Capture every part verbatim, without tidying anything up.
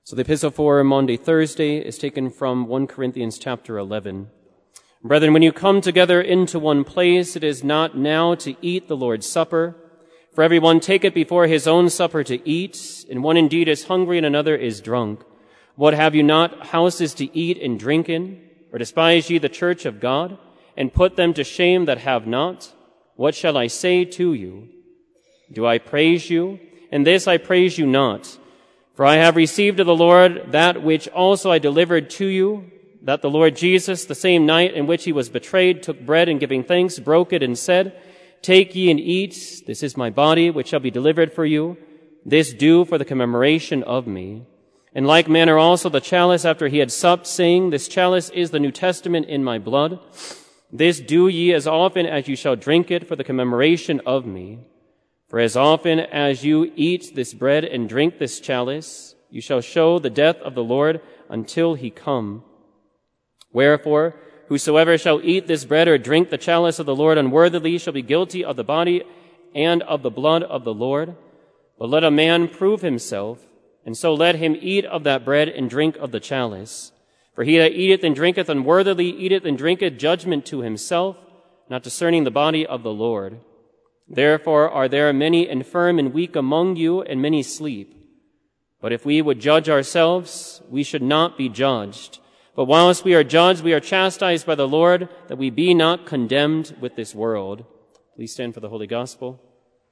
So the epistle for Maundy Thursday is taken from First Corinthians chapter eleven. Brethren, when you come together into one place, it is not now to eat the Lord's Supper. For everyone taketh before his own supper to eat, and one indeed is hungry and another is drunk. What have you not houses to eat and drink in? Or despise ye the church of God, and put them to shame that have not? What shall I say to you? Do I praise you? And this I praise you not. For I have received of the Lord that which also I delivered to you, that the Lord Jesus, the same night in which he was betrayed, took bread, and giving thanks, broke it, and said, Take ye and eat. This is my body, which shall be delivered for you. This do for the commemoration of me. In like manner also the chalice after he had supped, saying, This chalice is the New Testament in my blood. This do ye as often as you shall drink it for the commemoration of me. For as often as you eat this bread and drink this chalice, you shall show the death of the Lord until he come. Wherefore, whosoever shall eat this bread or drink the chalice of the Lord unworthily shall be guilty of the body and of the blood of the Lord. But let a man prove himself, and so let him eat of that bread and drink of the chalice. For he that eateth and drinketh unworthily eateth and drinketh judgment to himself, not discerning the body of the Lord. Therefore are there many infirm and weak among you, and many sleep. But if we would judge ourselves, we should not be judged. But whilst we are judged, we are chastised by the Lord, that we be not condemned with this world. Please stand for the Holy Gospel.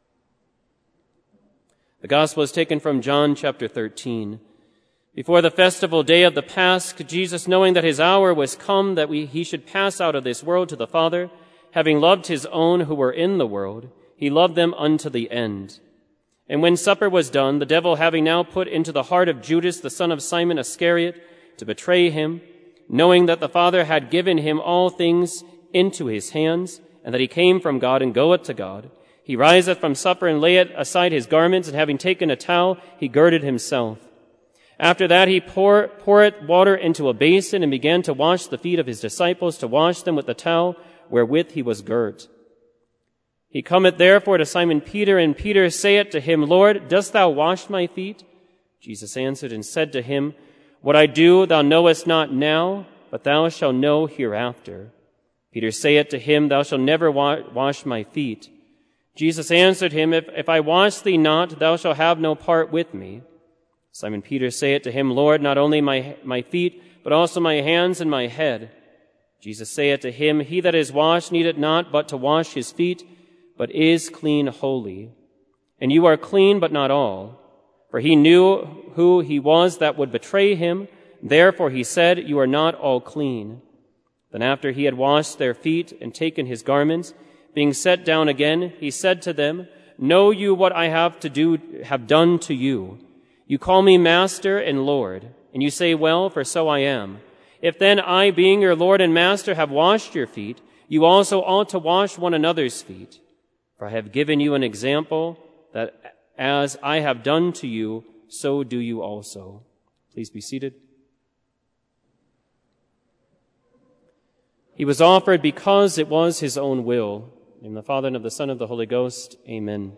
The Gospel is taken from John chapter thirteen. Before the festival day of the Pasch, Jesus, knowing that his hour was come, that we, he should pass out of this world to the Father, having loved his own who were in the world, he loved them unto the end. And when supper was done, the devil having now put into the heart of Judas, the son of Simon Iscariot, to betray him, knowing that the Father had given him all things into his hands, and that he came from God and goeth to God, he riseth from supper and layeth aside his garments, and having taken a towel, he girded himself. After that he pour, poureth water into a basin, and began to wash the feet of his disciples, to wash them with the towel wherewith he was girt. He cometh therefore to Simon Peter, and Peter saith to him, Lord, dost thou wash my feet? Jesus answered and said to him, What I do thou knowest not now, but thou shalt know hereafter. Peter saith to him, Thou shalt never wa- wash my feet. Jesus answered him, If, if I wash thee not, thou shalt have no part with me. Simon Peter saith to him, Lord, not only my, my feet, but also my hands and my head. Jesus saith to him, He that is washed needeth not but to wash his feet, but is clean wholly. And you are clean, but not all. For he knew who he was that would betray him. Therefore he said, You are not all clean. Then after he had washed their feet and taken his garments, being set down again, he said to them, Know you what I have to do, have done to you? You call me Master and Lord, and you say, Well, for so I am. If then I, being your Lord and Master, have washed your feet, you also ought to wash one another's feet. For I have given you an example that as I have done to you, so do you also. Please be seated. He was offered because it was his own will. In the Father, and of the Son, and of the Holy Ghost. Amen.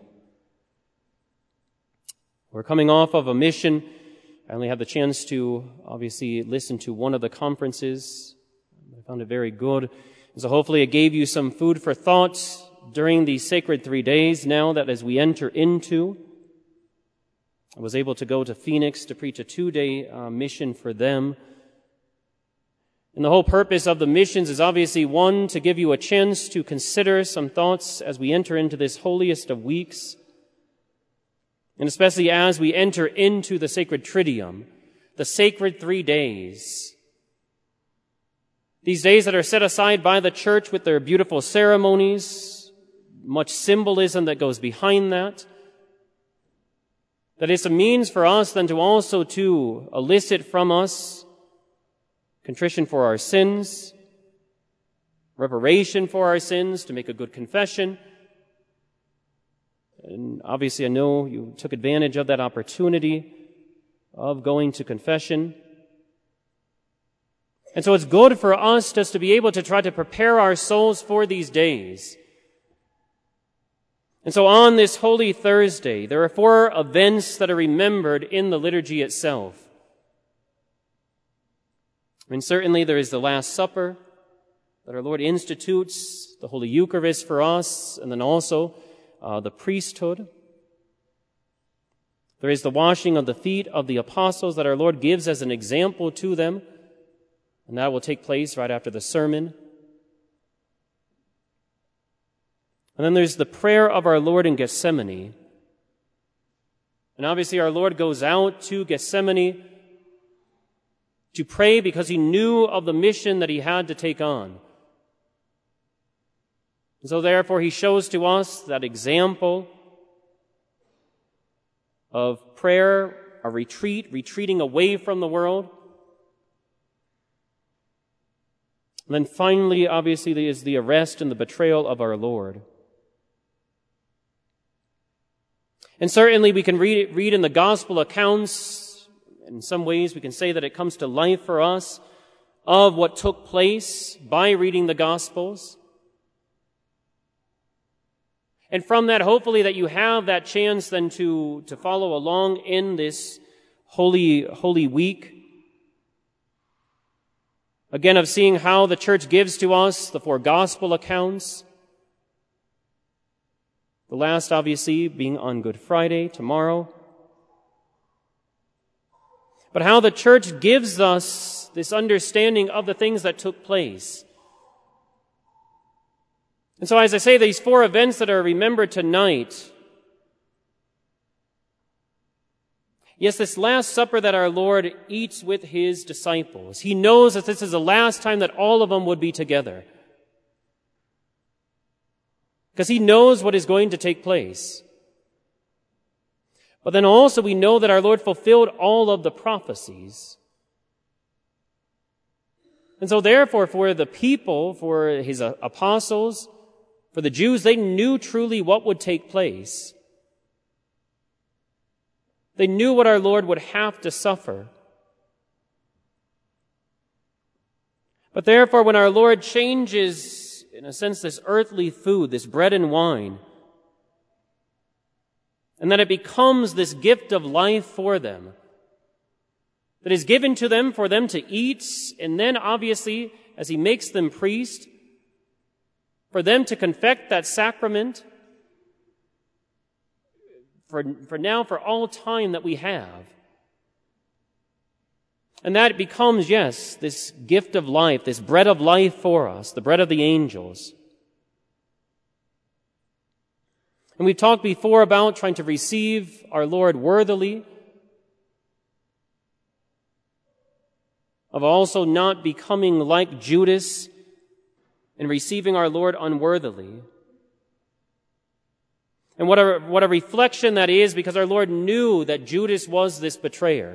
We're coming off of a mission. I only had the chance to obviously listen to one of the conferences. I found it very good. So hopefully it gave you some food for thought during these sacred three days now that as we enter into. I was able to go to Phoenix to preach a two-day uh, mission for them. And the whole purpose of the missions is obviously, one, to give you a chance to consider some thoughts as we enter into this holiest of weeks, and especially as we enter into the sacred Triduum, the sacred three days. These days that are set aside by the church with their beautiful ceremonies, much symbolism that goes behind that, that it's a means for us then to also to elicit from us contrition for our sins, reparation for our sins, to make a good confession. And obviously I know you took advantage of that opportunity of going to confession. And so it's good for us just to be able to try to prepare our souls for these days. And so on this Holy Thursday, there are four events that are remembered in the liturgy itself. I mean, certainly there is the Last Supper that our Lord institutes, the Holy Eucharist for us, and then also uh, the priesthood. There is the washing of the feet of the apostles that our Lord gives as an example to them, and that will take place right after the sermon. And then there's the prayer of our Lord in Gethsemane. And obviously our Lord goes out to Gethsemane to pray because he knew of the mission that he had to take on. And so therefore he shows to us that example of prayer, a retreat, retreating away from the world. And then finally, obviously, there is the arrest and the betrayal of our Lord. And certainly we can read, read in the gospel accounts, in some ways we can say that it comes to life for us, of what took place by reading the gospels. And from that, hopefully, that you have that chance then to, to follow along in this Holy, Holy Week. Again, of seeing how the church gives to us the four gospel accounts. The last, obviously, being on Good Friday, tomorrow. But how the church gives us this understanding of the things that took place. And so, as I say, these four events that are remembered tonight, yes, this Last Supper that our Lord eats with his disciples, he knows that this is the last time that all of them would be together. Because he knows what is going to take place. But then also we know that our Lord fulfilled all of the prophecies. And so therefore, for the people, for his apostles, for the Jews, they knew truly what would take place. They knew what our Lord would have to suffer. But therefore, when our Lord changes, in a sense, this earthly food, this bread and wine, and that it becomes this gift of life for them, that is given to them for them to eat, and then obviously, as he makes them priest, for them to confect that sacrament for, for now, for all time that we have. And that becomes, yes, this gift of life, this bread of life for us, the bread of the angels. And we've talked before about trying to receive our Lord worthily, of also not becoming like Judas and receiving our Lord unworthily. And what a, what a reflection that is, because our Lord knew that Judas was this betrayer.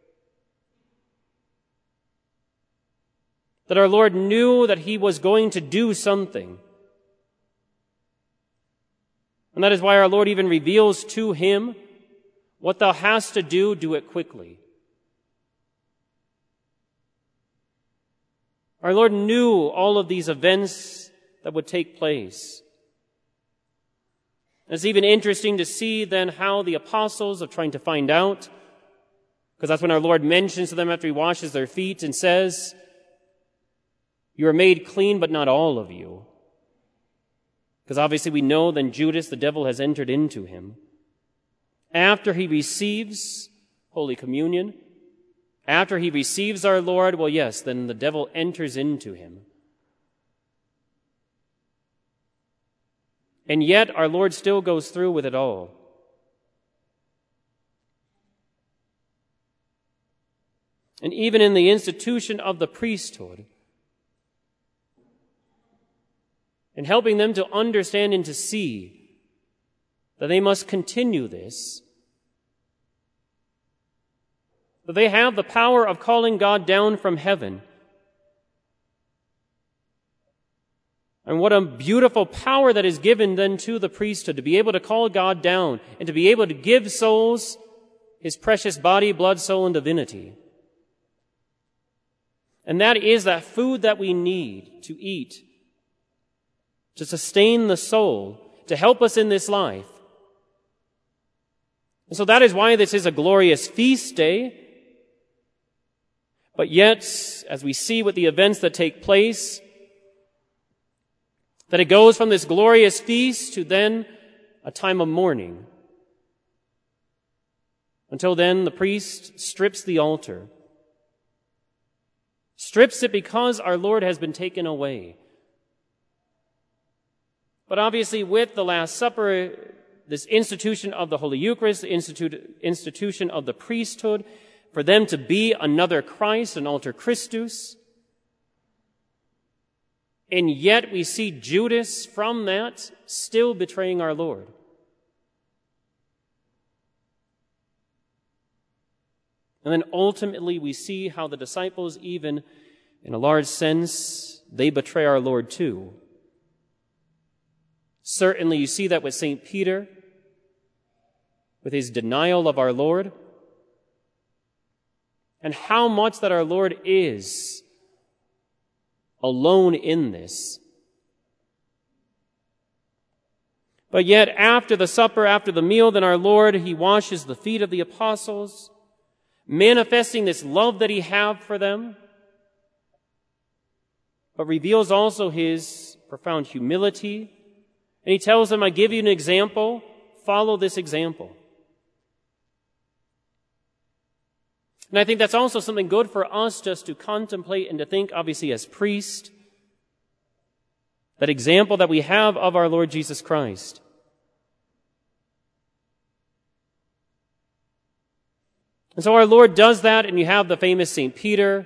That our Lord knew that he was going to do something. And that is why our Lord even reveals to him, what thou hast to do, do it quickly. Our Lord knew all of these events that would take place. It's even interesting to see then how the apostles are trying to find out, because that's when our Lord mentions to them after he washes their feet and says, you are made clean, but not all of you. Because obviously we know then Judas, the devil, has entered into him. After he receives Holy Communion, after he receives our Lord, well, yes, then the devil enters into him. And yet our Lord still goes through with it all. And even in the institution of the priesthood, and helping them to understand and to see that they must continue this, that they have the power of calling God down from heaven. And what a beautiful power that is given then to the priesthood, to be able to call God down and to be able to give souls his precious body, blood, soul, and divinity. And that is that food that we need to eat, to sustain the soul, to help us in this life. And so that is why this is a glorious feast day. But yet, as we see with the events that take place, that it goes from this glorious feast to then a time of mourning. Until then, the priest strips the altar. Strips it because our Lord has been taken away. But obviously with the Last Supper, this institution of the Holy Eucharist, the institute, institution of the priesthood, for them to be another Christ, an alter Christus. And yet we see Judas from that still betraying our Lord. And then ultimately we see how the disciples, even in a large sense, they betray our Lord too. Certainly you see that with Saint Peter, with his denial of our Lord, and how much that our Lord is alone in this. But yet after the supper, after the meal, then our Lord, he washes the feet of the apostles, manifesting this love that he had for them, but reveals also his profound humility. And he tells them, I give you an example, follow this example. And I think that's also something good for us just to contemplate and to think, obviously, as priests, that example that we have of our Lord Jesus Christ. And so our Lord does that, and you have the famous Saint Peter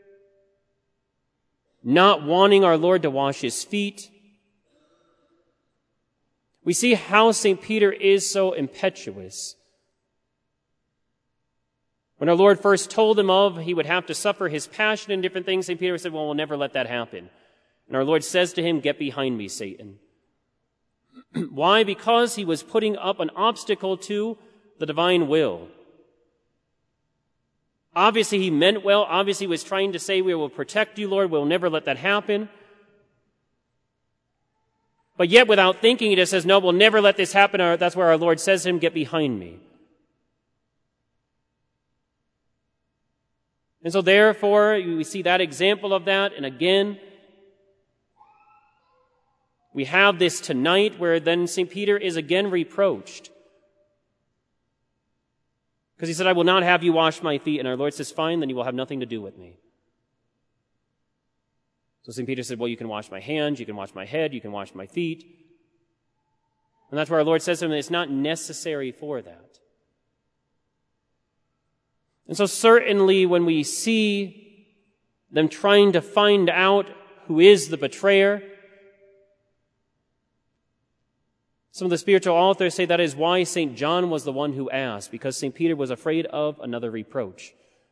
not wanting our Lord to wash his feet. We see how Saint Peter is so impetuous. When our Lord first told him of he would have to suffer his passion and different things, Saint Peter said, well, we'll never let that happen. And our Lord says to him, get behind me, Satan. Why? Because he was putting up an obstacle to the divine will. Obviously, he meant well. Obviously, he was trying to say, we will protect you, Lord. We'll never let that happen. But yet, without thinking, he just says, no, we'll never let this happen. That's where our Lord says to him, get behind me. And so therefore, we see that example of that. And again, we have this tonight where then Saint Peter is again reproached. Because he said, I will not have you wash my feet. And our Lord says, fine, then you will have nothing to do with me. So Saint Peter said, well, you can wash my hands, you can wash my head, you can wash my feet. And that's where our Lord says to him, it's not necessary for that. And so certainly when we see them trying to find out who is the betrayer, some of the spiritual authors say that is why Saint John was the one who asked, because Saint Peter was afraid of another reproach.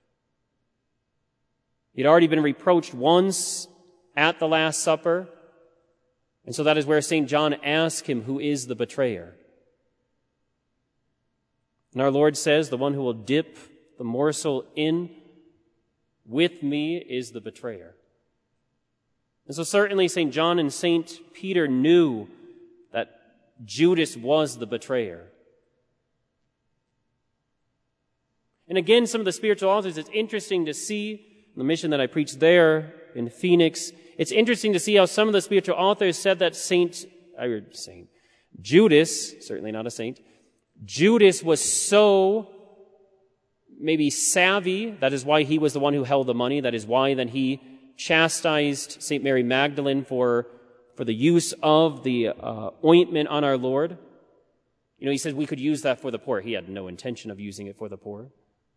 He'd already been reproached once at the Last Supper, and so that is where Saint John asked him, who is the betrayer? And our Lord says, the one who will dip the morsel in with me is the betrayer. And so certainly Saint John and Saint Peter knew that Judas was the betrayer. And again, some of the spiritual authors, it's interesting to see the mission that I preached there in Phoenix. It's interesting to see how some of the spiritual authors said that Saint, I heard Saint Judas, certainly not a saint, Judas was so maybe savvy, that is why he was the one who held the money, that is why then he chastised Saint Mary Magdalene for, for the use of the uh, ointment on our Lord. You know, he said we could use that for the poor. He had no intention of using it for the poor.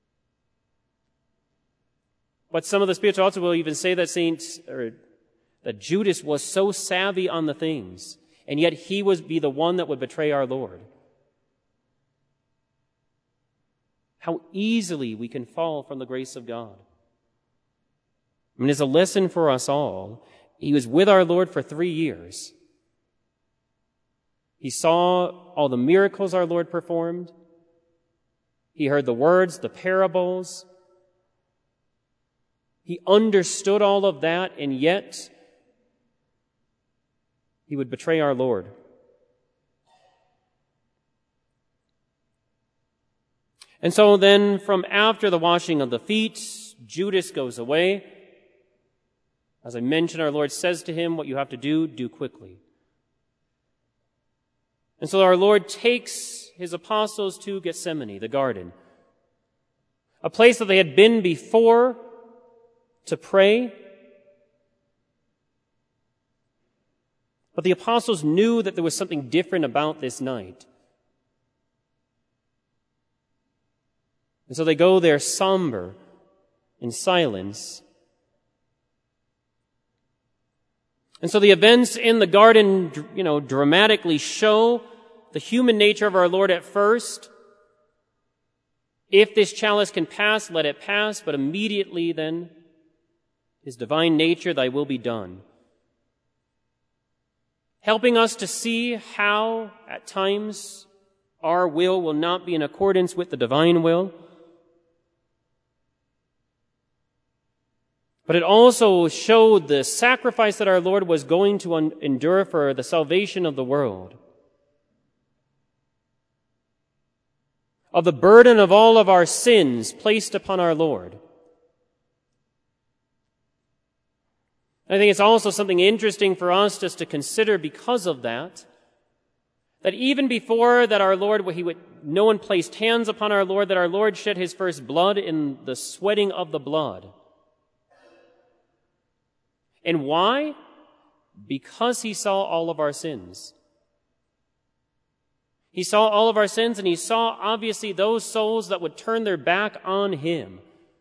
But some of the spiritual authors will even say that Saint, or that Judas was so savvy on the things, and yet he would be the one that would betray our Lord. How easily we can fall from the grace of God. I mean, it's a lesson for us all. He was with our Lord for three years. He saw all the miracles our Lord performed. He heard the words, the parables. He understood all of that, and yet he would betray our Lord. And so then from after the washing of the feet, Judas goes away. As I mentioned, our Lord says to him, what you have to do, do quickly. And so our Lord takes his apostles to Gethsemane, the garden, a place that they had been before to pray. But the apostles knew that there was something different about this night. And so they go there somber, in silence. And so the events in the garden, you know, dramatically show the human nature of our Lord at first. If this chalice can pass, let it pass, but immediately then, his divine nature, thy will be done. Helping us to see how, at times, our will will not be in accordance with the divine will. But it also showed the sacrifice that our Lord was going to un- endure for the salvation of the world. Of the burden of all of our sins placed upon our Lord. I think it's also something interesting for us just to consider because of that, that even before that our Lord, he would, no one placed hands upon our Lord, that our Lord shed his first blood in the sweating of the blood. And why? Because he saw all of our sins. He saw all of our sins, and he saw, obviously, those souls that would turn their back on him.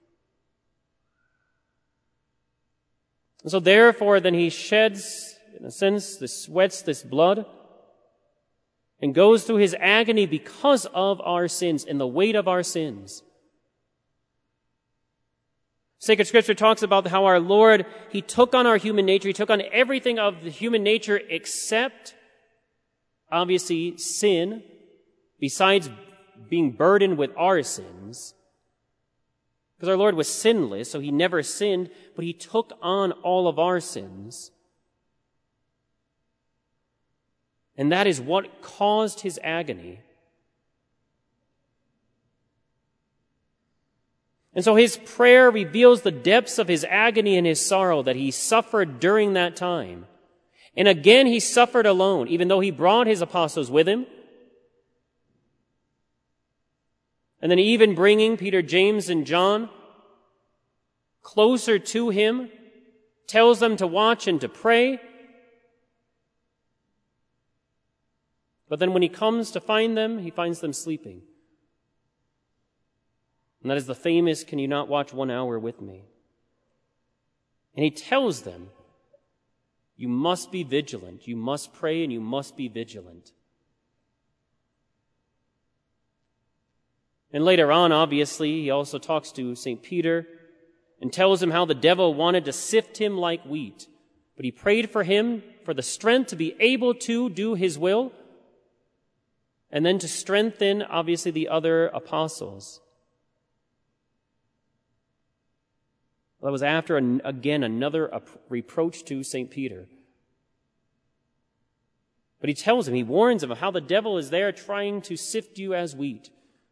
And so therefore, then he sheds, in a sense, this sweats this blood, and goes through his agony because of our sins and the weight of our sins. Sacred Scripture talks about how our Lord, he took on our human nature, he took on everything of the human nature except, obviously, sin, besides being burdened with our sins. Because our Lord was sinless, so he never sinned, but he took on all of our sins. And that is what caused his agony. And so his prayer reveals the depths of his agony and his sorrow that he suffered during that time. And again, he suffered alone, even though he brought his apostles with him. And then even bringing Peter, James, and John closer to him, tells them to watch and to pray. But then when he comes to find them, he finds them sleeping. And that is the famous, can you not watch one hour with me? And he tells them, you must be vigilant. You must pray and you must be vigilant. And later on, obviously, he also talks to Saint Peter and tells him how the devil wanted to sift him like wheat. But he prayed for him for the strength to be able to do his will and then to strengthen, obviously, the other apostles. That was after, again, another reproach to Saint Peter. But he tells him, he warns him of how the devil is there trying to sift you as wheat.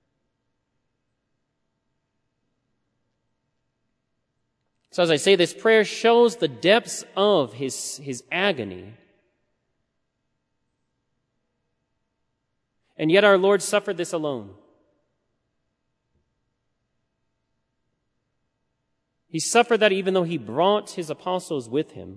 So as I say, this prayer shows the depths of his, his agony. And yet our Lord suffered this alone. He suffered that even though he brought his apostles with him.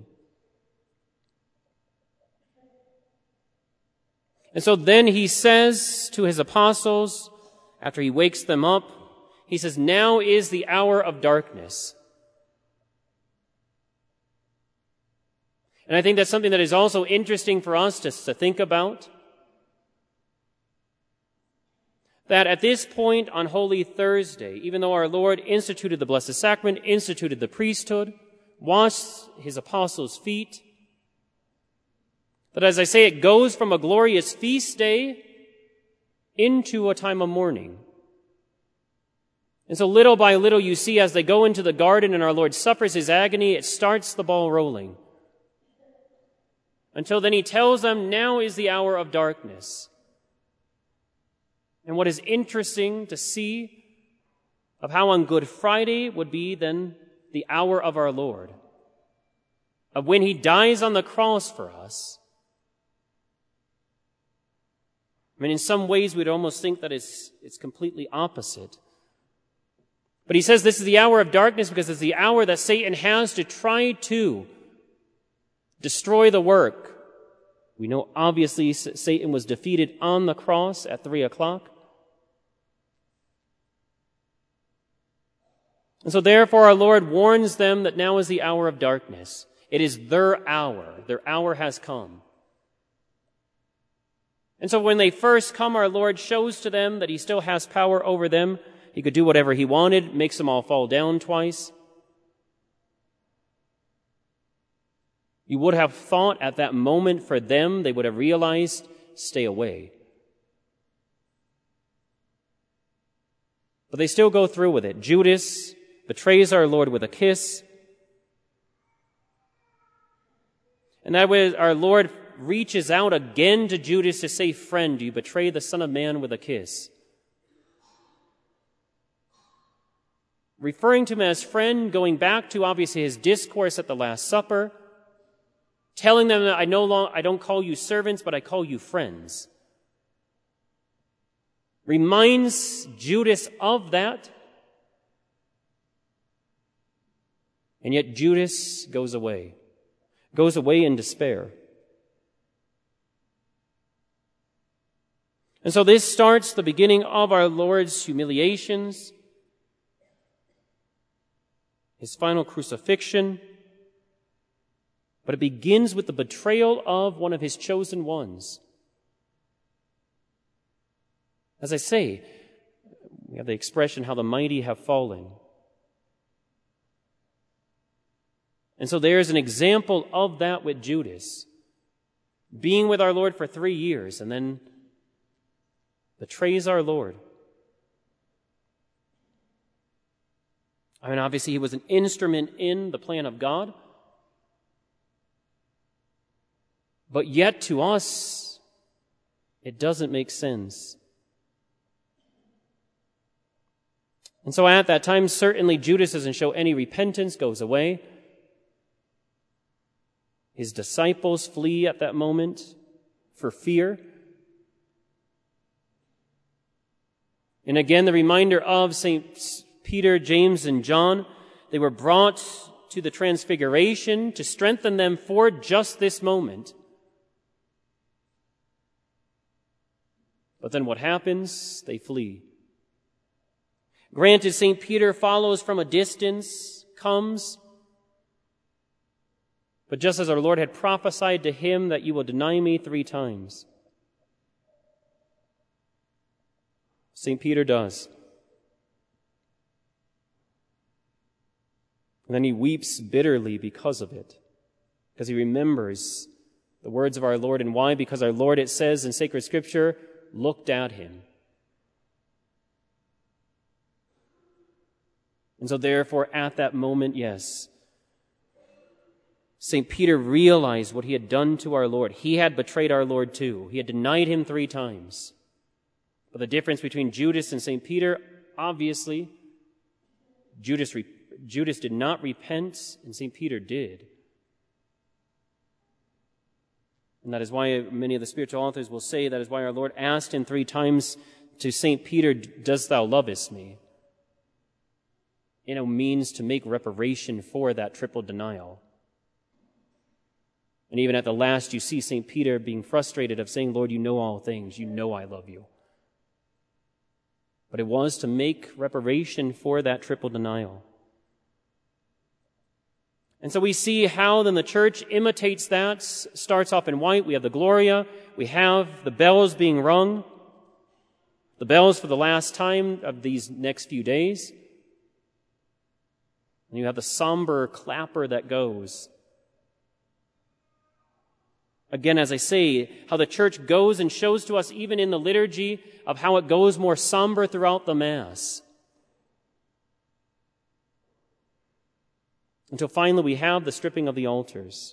And so then he says to his apostles, after he wakes them up, he says, now is the hour of darkness. And I think that's something that is also interesting for us to, to think about. That at this point on Holy Thursday, even though our Lord instituted the Blessed Sacrament, instituted the priesthood, washed his apostles' feet, that as I say, it goes from a glorious feast day into a time of mourning. And so little by little you see as they go into the garden and our Lord suffers his agony, it starts the ball rolling. Until then he tells them, now is the hour of darkness. And what is interesting to see of how on Good Friday would be then the hour of our Lord, of when he dies on the cross for us. I mean, in some ways we'd almost think that it's, it's completely opposite. But he says this is the hour of darkness because it's the hour that Satan has to try to destroy the work. We know obviously Satan was defeated on the cross at three o'clock. And so therefore our Lord warns them that now is the hour of darkness. It is their hour. Their hour has come. And so when they first come, our Lord shows to them that he still has power over them. He could do whatever he wanted, makes them all fall down twice. You would have thought at that moment for them, they would have realized, stay away. But they still go through with it. Judas betrays our Lord with a kiss. And that way our Lord reaches out again to Judas to say, "Friend, you betray the Son of Man with a kiss." Referring to him as friend, going back to obviously his discourse at the Last Supper, telling them that I no longer, I don't call you servants, but I call you friends. Reminds Judas of that. And yet Judas goes away. Goes away in despair. And so this starts the beginning of our Lord's humiliations, his final crucifixion, but it begins with the betrayal of one of his chosen ones. As I say, we have the expression, how the mighty have fallen. And so there's an example of that with Judas, being with our Lord for three years and then betrays our Lord. I mean, obviously he was an instrument in the plan of God, but yet to us, it doesn't make sense. And so at that time, certainly Judas doesn't show any repentance, goes away. His disciples flee at that moment for fear. And again, the reminder of Saint Peter, James, and John, they were brought to the transfiguration to strengthen them for just this moment. But then what happens? They flee. Granted, Saint Peter follows from a distance, comes, but just as our Lord had prophesied to him that you will deny me three times, Saint Peter does. And then he weeps bitterly because of it, because he remembers the words of our Lord. And why? Because our Lord, it says in sacred scripture, looked at him. And so therefore, at that moment, yes, Saint Peter realized what he had done to our Lord. He had betrayed our Lord too. He had denied him three times. But the difference between Judas and Saint Peter, obviously, Judas, Judas did not repent and Saint Peter did. And that is why many of the spiritual authors will say that is why our Lord asked him three times to Saint Peter, "Dost thou lovest me?" You know, means to make reparation for that triple denial. And even at the last, you see Saint Peter being frustrated of saying, "Lord, you know all things. You know I love you." But it was to make reparation for that triple denial. And so we see how then the church imitates that, starts off in white. We have the Gloria. We have the bells being rung. The bells for the last time of these next few days. And you have the somber clapper that goes. Again, as I say, how the church goes and shows to us even in the liturgy of how it goes more somber throughout the Mass. Until finally we have the stripping of the altars.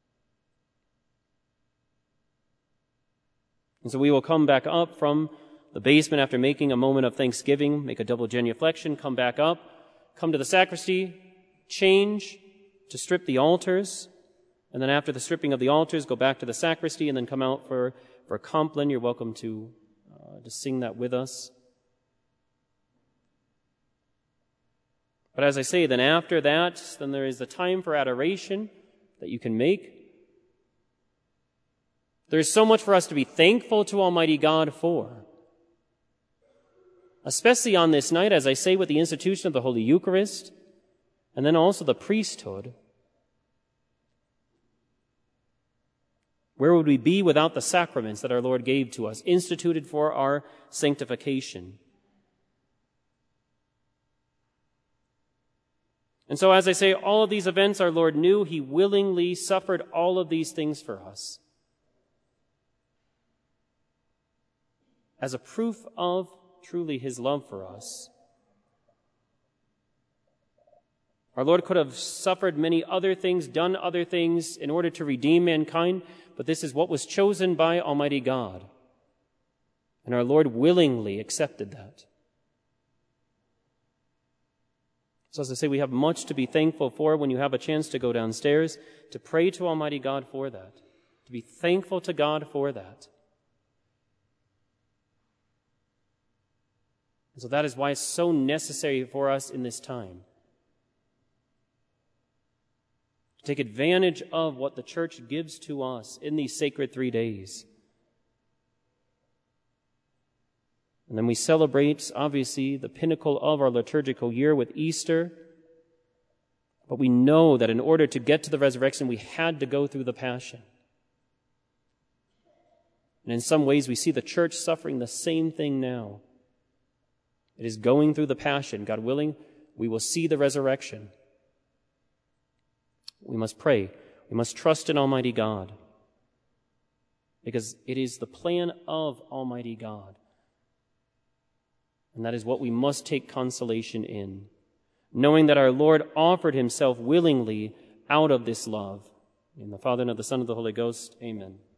And so we will come back up from the basement after making a moment of thanksgiving, make a double genuflection, come back up, come to the sacristy, change to strip the altars, and then after the stripping of the altars, go back to the sacristy and then come out for, for Compline. You're welcome to, uh, to sing that with us. But as I say, then after that, then there is the time for adoration that you can make. There is so much for us to be thankful to Almighty God for. Especially on this night, as I say, with the institution of the Holy Eucharist, and then also the priesthood. Where would we be without the sacraments that our Lord gave to us, instituted for our sanctification? And so, as I say, all of these events our Lord knew. He willingly suffered all of these things for us as a proof of truly his love for us. Our Lord could have suffered many other things, done other things in order to redeem mankind, but this is what was chosen by Almighty God. And our Lord willingly accepted that. So as I say, we have much to be thankful for when you have a chance to go downstairs, to pray to Almighty God for that, to be thankful to God for that. And so that is why it's so necessary for us in this time to take advantage of what the church gives to us in these sacred three days. And then we celebrate, obviously, the pinnacle of our liturgical year with Easter. But we know that in order to get to the resurrection, we had to go through the Passion. And in some ways, we see the church suffering the same thing now. It is going through the Passion. God willing, we will see the resurrection. We must pray. We must trust in Almighty God, because it is the plan of Almighty God. And that is what we must take consolation in, knowing that our Lord offered himself willingly out of this love. In the Father, and of the Son, and of the Holy Ghost, amen.